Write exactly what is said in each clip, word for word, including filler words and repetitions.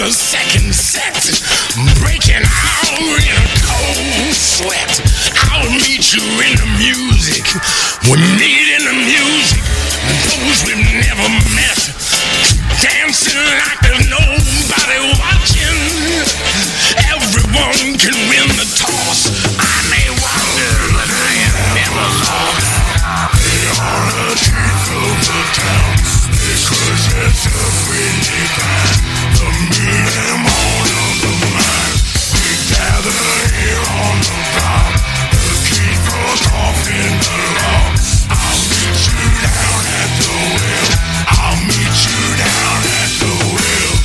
the second set, breaking out in a cold sweat. I'll meet you in the music. We meet in the music. Those we've never met, dancing like there's nobody watching. Everyone can win the toss. I may wonder, but I am never lost. They are the chief of the town, because it's a really bad. The meat and bone of the mind. We gather here on the ground. The keepers off in the law. I'll meet you down at the well. I'll meet you down at the well.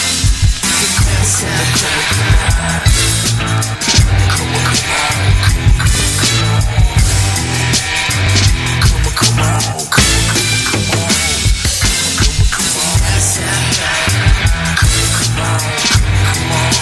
Come on, come on. Come on, come on. Come on, come on. Come on, come on. Come on.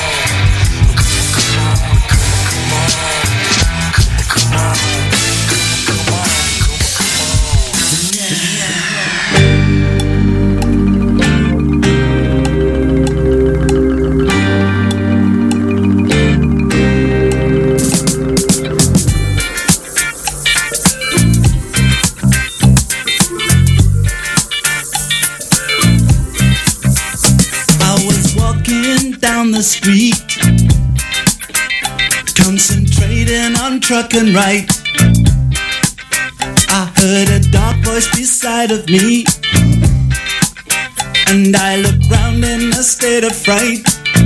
Down the street, concentrating on trucking right. I heard a dark voice beside of me, and I looked round in a state of fright.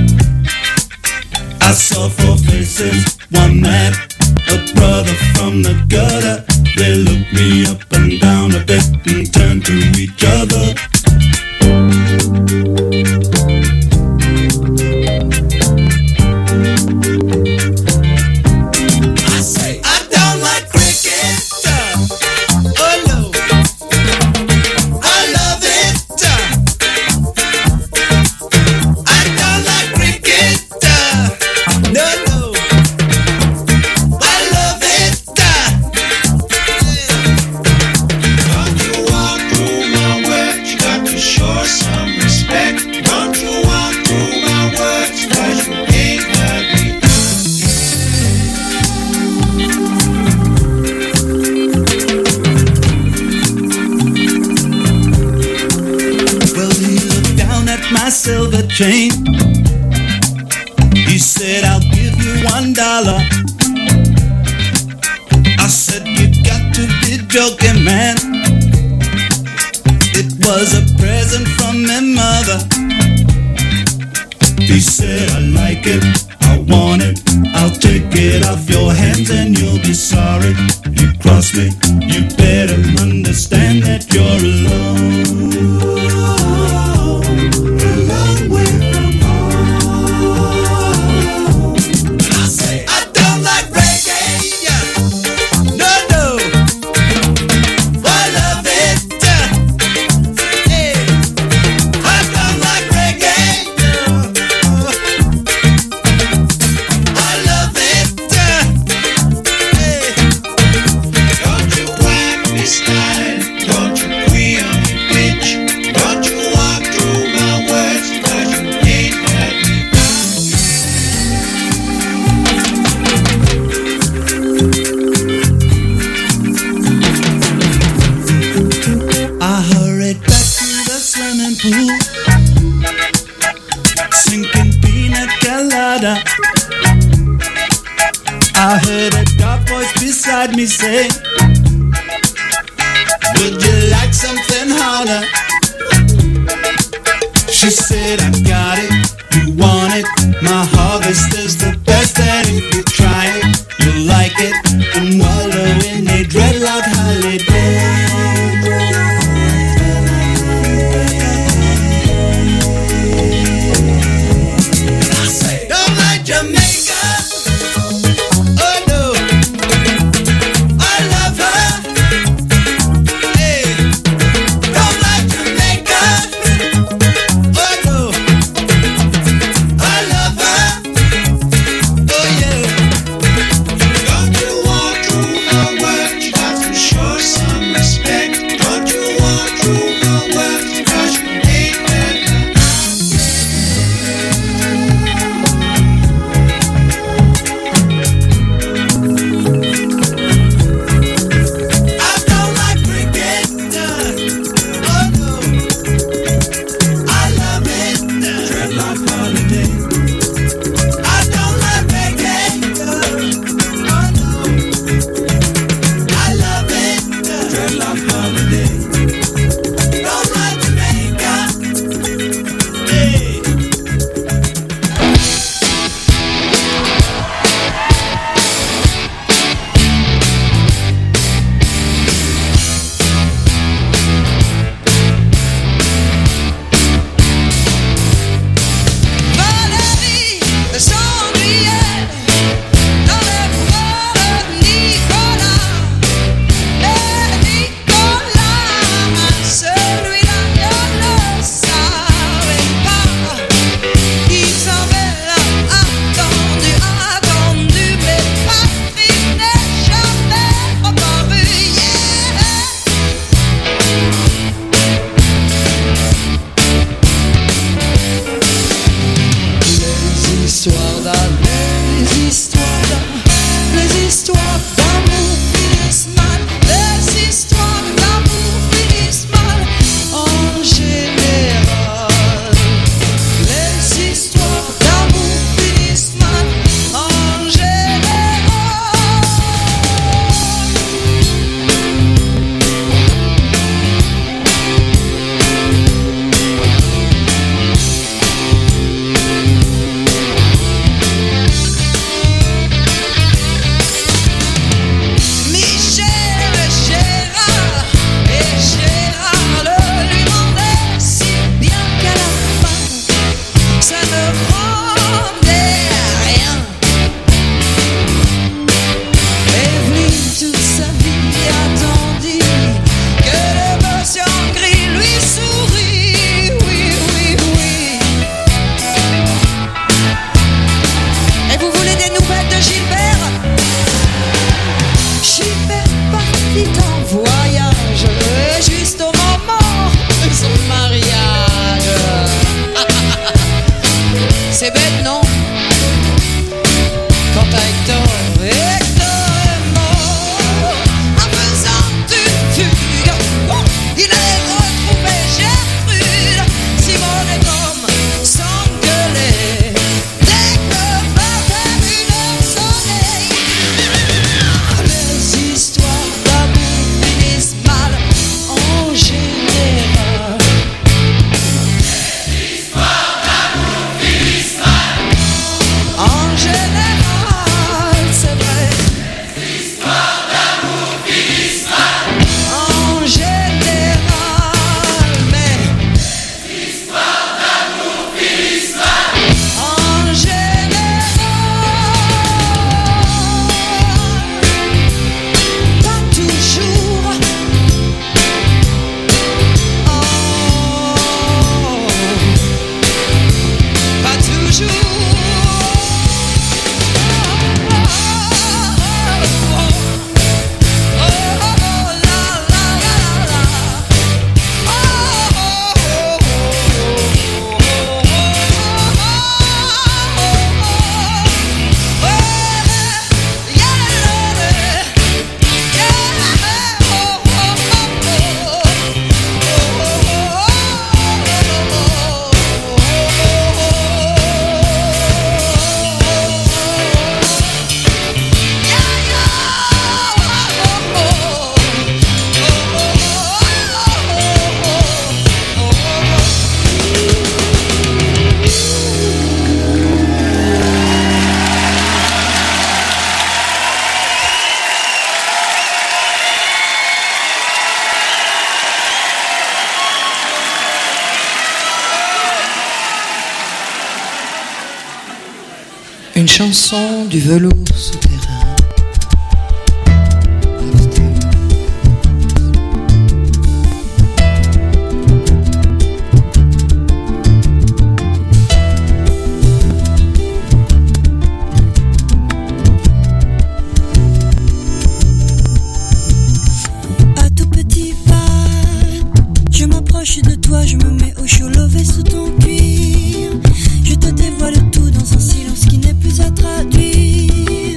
I saw four faces, one man, a brother from the gutter. They looked me up and down a bit and turned to each other. Silver chain. He said, I'll give you one dollar. I said, you got to be joking, man. It was a present from my mother. He said, I like it, I want it. I'll take it off your hands and you'll be sorry. You cross me, you better understand that you're alone. I heard a dark voice beside me say, would you like something harder? She said, I got it, you want it. My harvest is the best, and if you try it, you'll like it. And wallow in a dreadlock holiday. Une chanson du velours souterrain. À tout petit pas, je m'approche de toi, je me mets au chaud, lové sous ton cuir. Je te dévoile tout dans un silence qui n'est plus à traduire.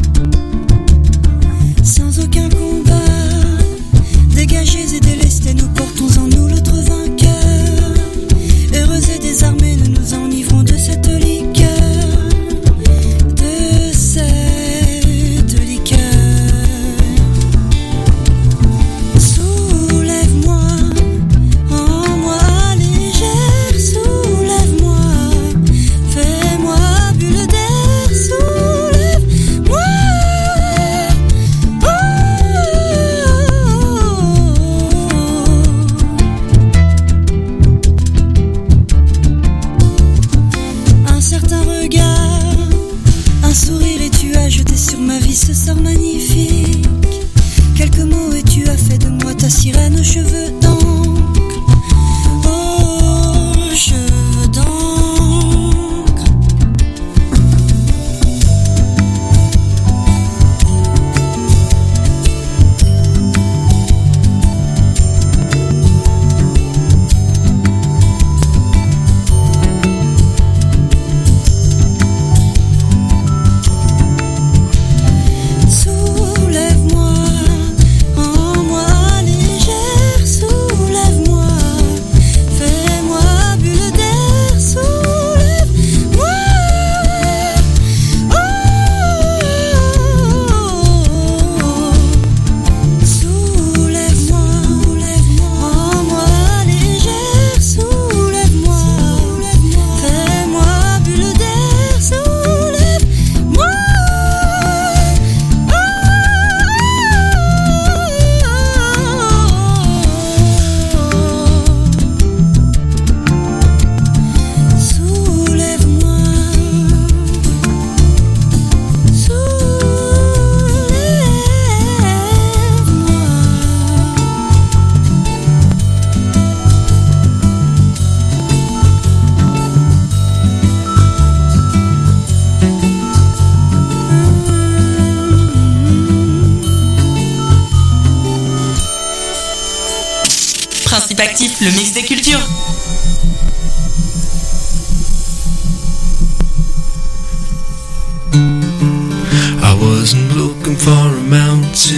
Sans aucun combat, dégagés et délestés, nous portons en nous l'autre vainqueur. Heureux et désarmés, nous nous enivrons de cette liqueur, de cette liqueur. Soulève-moi, en moi légère, soulève-moi. Actif, le mix des cultures. I wasn't looking for a mountain.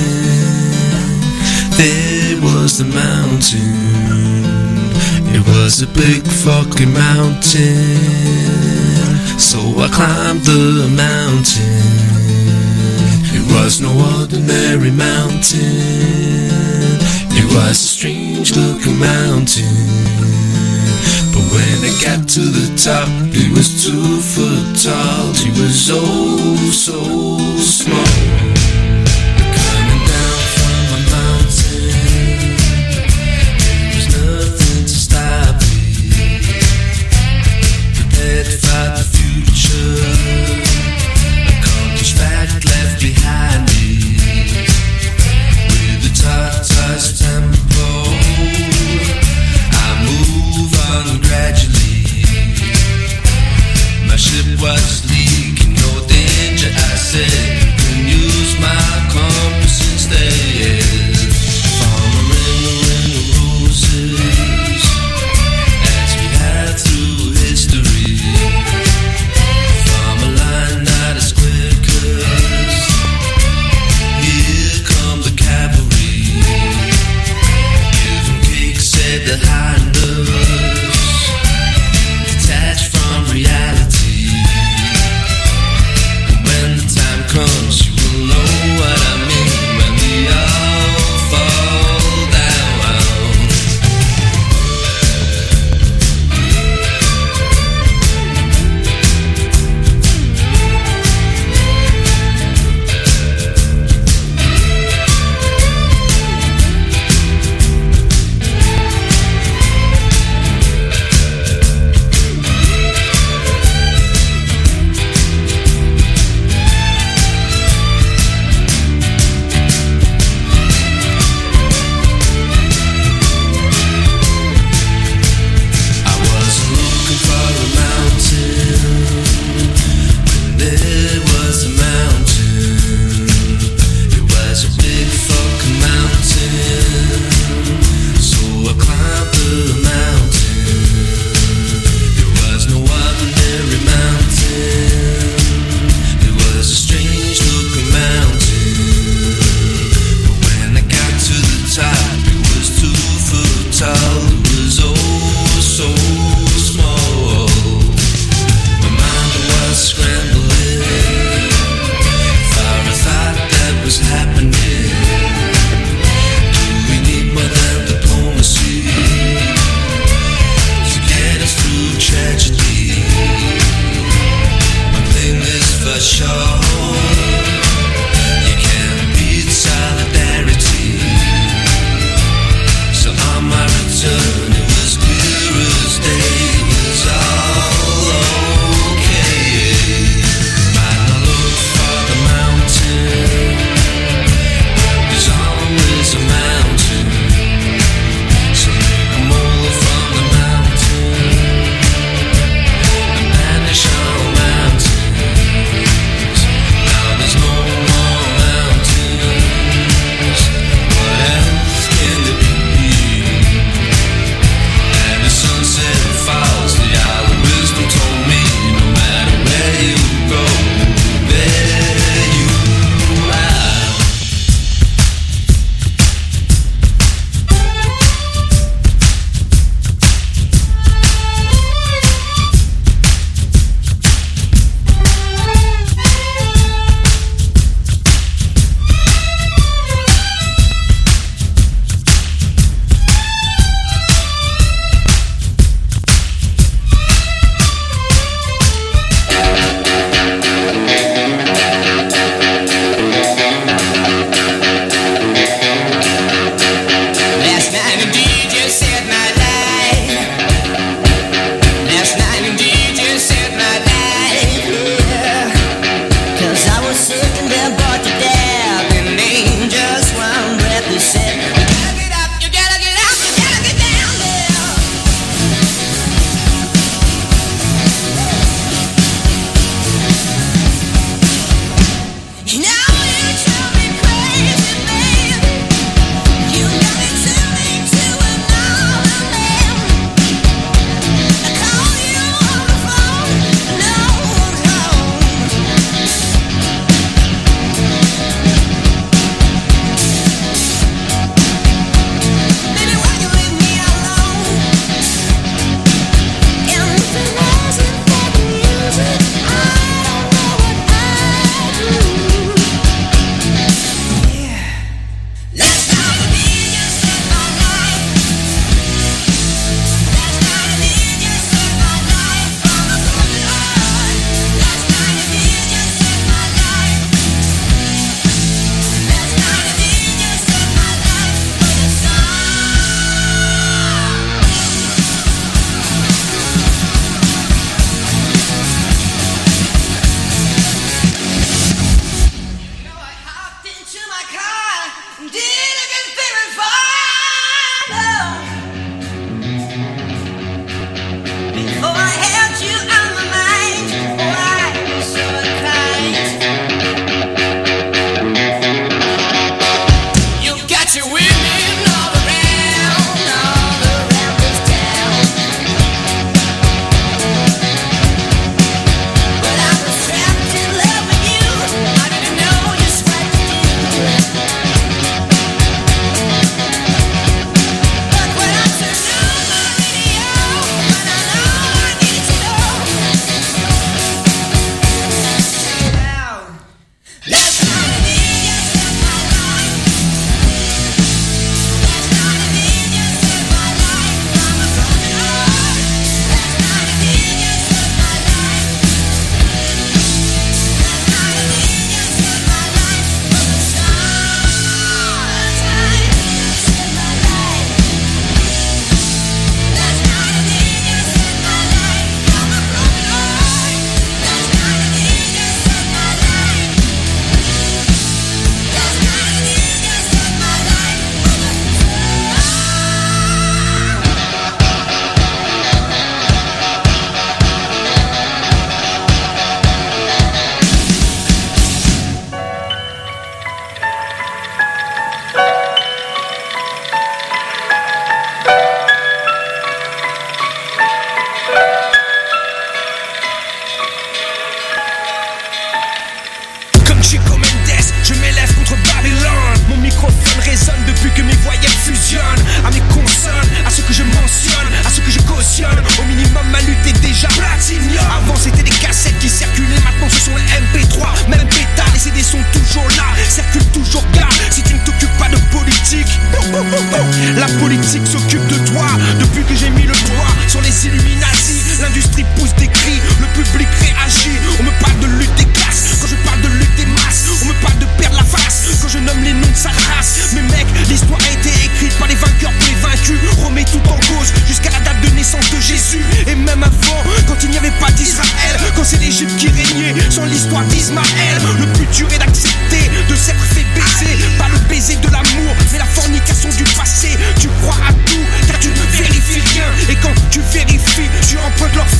There was the mountain. It was a big fucking mountain. So I climbed the mountain. It was no ordinary mountain. It was a strange looking mountain. But when I got to the top, it was two foot tall. It was oh so small. Coming down from a mountain, there's nothing to stop me. Prepared for the future, accomplished fact left behind me. With the tortoise tempo, I move on gradually. My ship was leaking, no danger, I said. You can use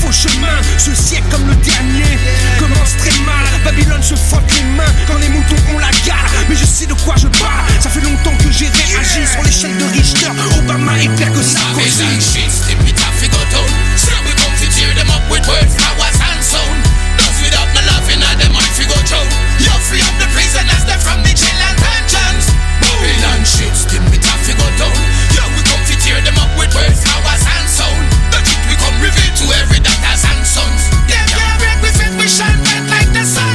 faux chemin. Ce siècle comme le dernier commence très mal. Babylone se frotte les mains quand les moutons ont la gare. Mais je sais de quoi je parle. Ça fait longtemps que j'ai réagi sur l'échelle de Richter. Obama est pire que Sarkozy. So we come to tear them up with words, flowers and sound. Those without no loving and them heart we go through. You free up the prisoners, they're from the jail and dungeons. Babylon shits, them it have to go down. Yeah, we come to tear them up with words, flowers and sound. The truth we come reveal to every daughters and sons. Them can't break with it, we shine bright like the sun.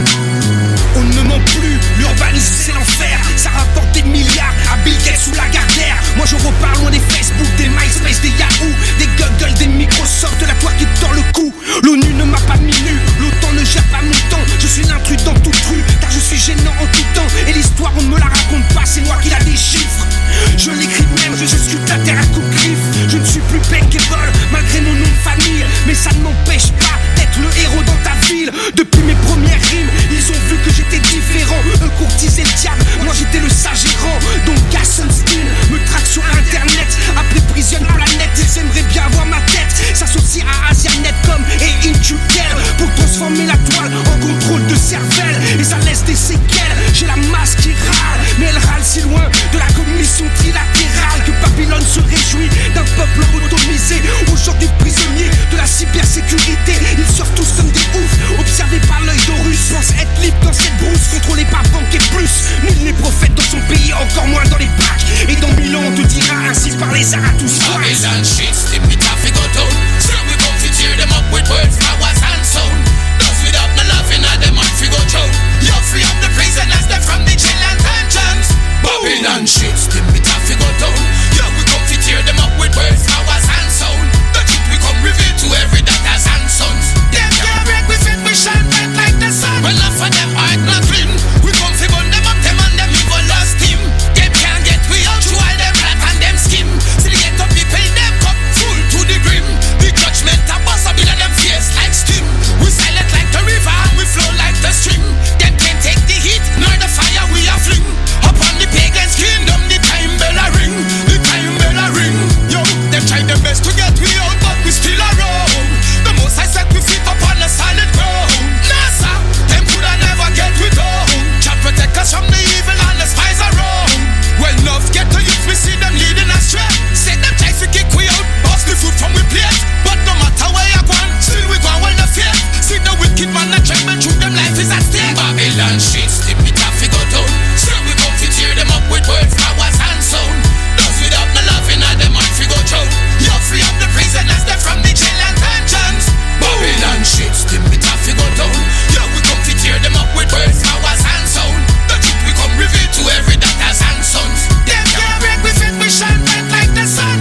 On ne ment plus, l'urbanisme c'est l'enfer. Ça rapporte des milliards à Bill Gates sous la Gardère. Moi je repars loin des Facebook, des MySpace, des Yahoo, des Google, des Microsoft, de la toile qui tord le cou. L'ONU ne m'a pas mis nu, l'OTAN ne gère pas mon temps. Je suis l'intrus dans toute rue, car je suis gênant en tout temps. Et l'histoire on ne me la raconte pas, c'est moi qui la déchiffre. Je l'écris même, je sculpte la terre à coups de griffe. Je ne suis plus bankable, malgré mon nom de famille. Mais ça ne m'empêche pas d'être le héros dans ta ville. Depuis mes premières rimes, ils ont vu que j'étais différent. Eux courtisaient le diable, moi j'étais le sage errant. Donc Gassenstein me traque sur internet. Après Prison Planet, ils aimeraient bien avoir ma tête. S'associer à Asianetcom et Intutel pour transformer la toile en contrôle de cervelle. Et ça laisse des séquelles, j'ai la masse qui râle. Mais elle râle si loin de la commission trilatérale que Babylone se réjouit d'un peuple automisé. Aujourd'hui prisonnier de la cybersécurité, ils surfent tous comme des oufs, observés par l'œil d'Horus. Pense être libre dans cette brousse, contrôlé par banque et plus. Nul n'est prophète dans son pays, encore moins dans les bacs. Et dans mille ans on te dira ainsi par les Zarathustra. Babylon shits, them it have to go down. So we come to tear them up with words, flowers and sound. Those without no loving and them heart we go through. You free up the prisoners, they're from the jail and dungeons. Babylon shits, them it have to go down. Yeah, we come to tear them up with words, flowers and sound. The truth we come reveal to every daughters and sons. Them can't break with it, we shine bright like the sun. Well, enough of them heart not clean. We come to burn them up, them and them evil lost him. Them can't get we out through all them black and them skin. Till they get up, people them cup full to the brim. The judgment a bust up in them face like steam. We silent like the river and we flow like the stream. Them can't take the heat nor the fire we are fling. Upon the pagan's kingdom, the time bell a ring. The time bell a ring. Yo, them try their best to get we out, but we still around. The most I set we feet upon a solid ground. NASA, them coulda never get we down. Jah protect us from the evil and the spies around. Well, enough get to youth, we see them leading astray. Say them try to kick we out, bust the food from we plate. But no matter where you go, still we go well the faith. See the wicked man that tremble through them life is at stake. Babylon shits, them it have to go down. So we come to tear them up with words, flowers and sound. Those without no loving and them heart we go through. You free up the prisoners, they're from the jail and dungeons. Babylon shits, them it have to go down. Yeah, we come to tear them up with words, flowers and sound. The truth we come reveal to every daughters and sons. Them can't break with it, we shine bright like the sun.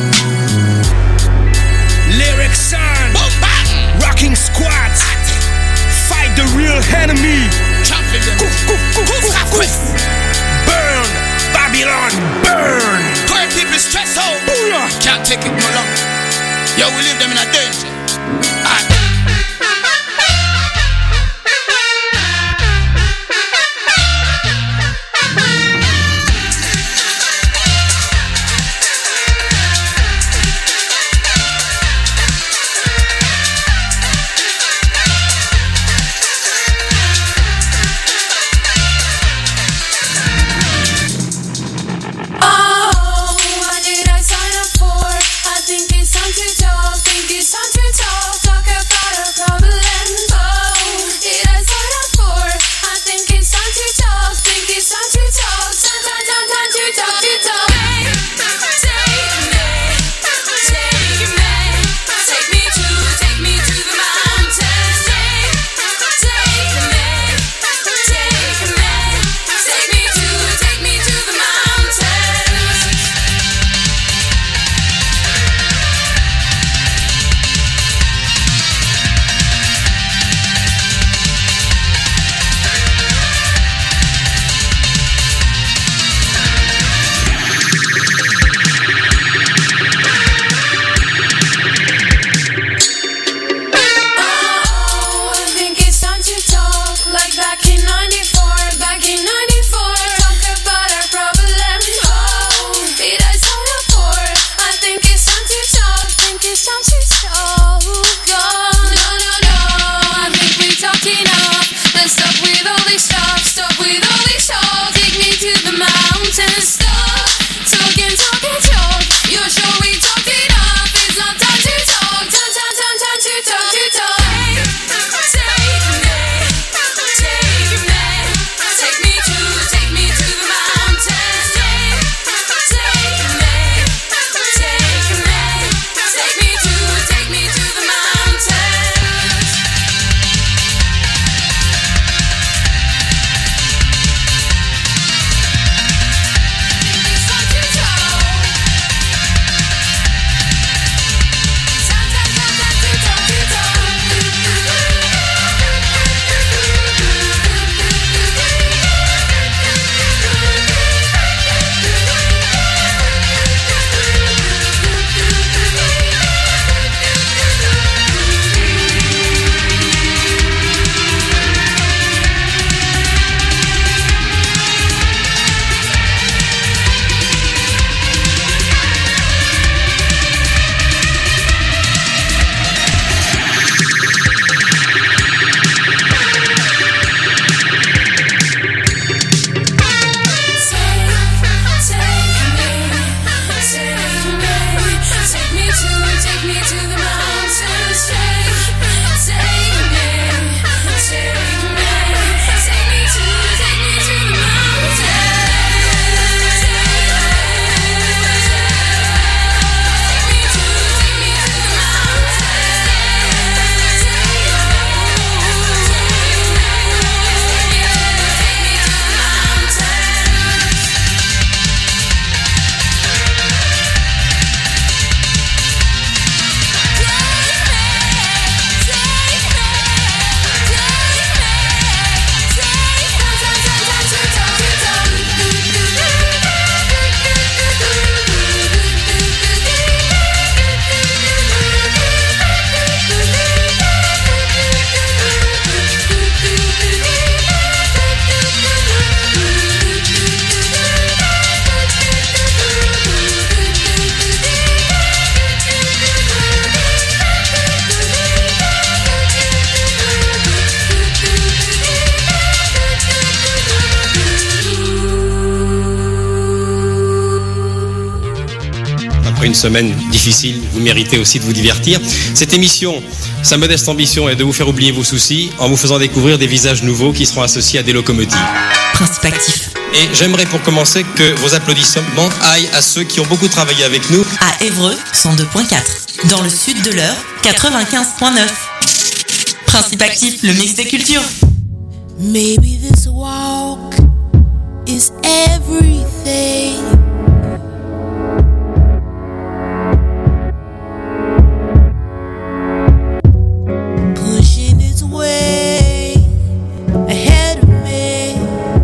Lyric son, Boom bang, rocking squats, fight the real enemy. champion them. Couf, couf, couf, Couf, couf, couf, couf. couf. Burn, Babylon, burn. Poor people stress out. Booyah. Can't take it no longer. Yo, we leave them in a danger. Aye. Oh, what did I sign up for? I think it's time to talk, think it's time to talk, talk semaine difficile, vous méritez aussi de vous divertir. Cette émission, sa modeste ambition est de vous faire oublier vos soucis en vous faisant découvrir des visages nouveaux qui seront associés à des locomotives. Principe actif. Et j'aimerais pour commencer que vos applaudissements aillent à ceux qui ont beaucoup travaillé avec nous. À Évreux, cent deux point quatre. Dans le sud de l'Eure, quatre-vingt-quinze point neuf. Principe actif, le mix des cultures. Maybe this walk is everything. Pushing its way ahead of me.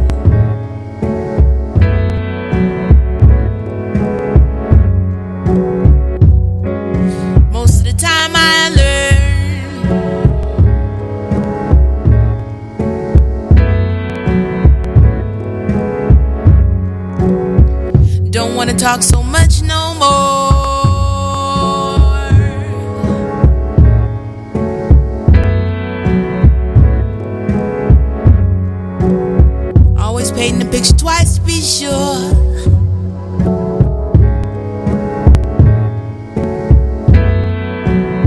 Most of the time I learn don't wanna talk so much no more. Always painting the picture twice to be sure.